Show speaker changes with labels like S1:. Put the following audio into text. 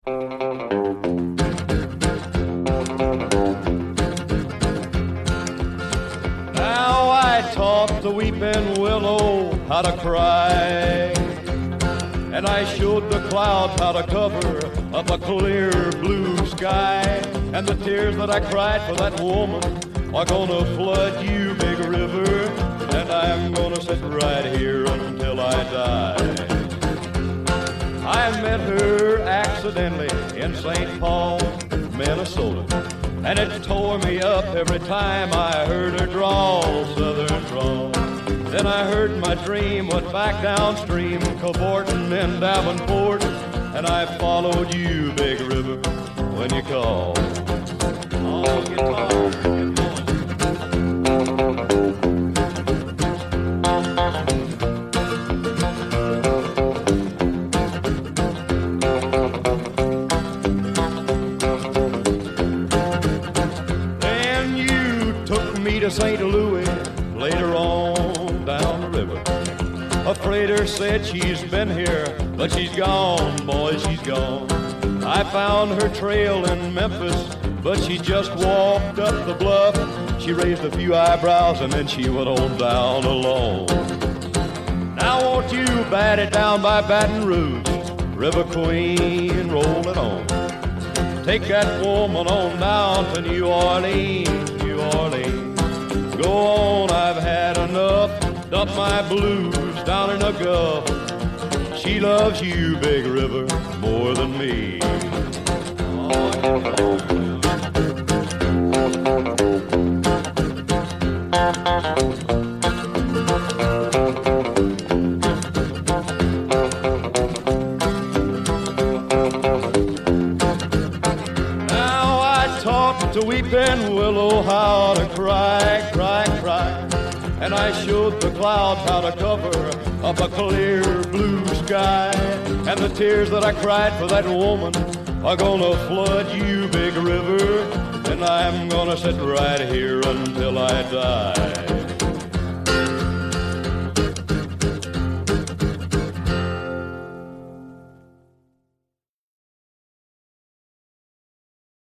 S1: Now I taught the weeping willow how to cry, and I showed the clouds how to cover up a clear blue sky. And the tears that I cried for that woman are gonna flood you, big river, and I'm gonna sit right here until I die. I met her accidentally in St. Paul, Minnesota, and it tore me up every time I heard her drawl, southern drawl. Then I heard my dream went back downstream, cavorting in Davenport, and I followed you, big river, when you called. Oh, guitar, get going. Then you took me to St. Louis later on down the river. A freighter said she's been here, but she's gone, boy, she's gone. I found her trail in Memphis, but she just walked up the bluff. She raised a few eyebrows and then she went on down alone. Now won't you bat it down by Baton Rouge, River Queen, roll it on. Take that woman on down to New Orleans, New Orleans. Go on, I've had enough. Dump my blues down in the Gulf. She loves you, big river, more than me. Now I taught the weeping willow how to cry, cry, cry. And I showed the clouds how to cover up a clear blue sky. And the tears that I cried for that woman are gonna flood you, big river, and I'm gonna sit right here until I die.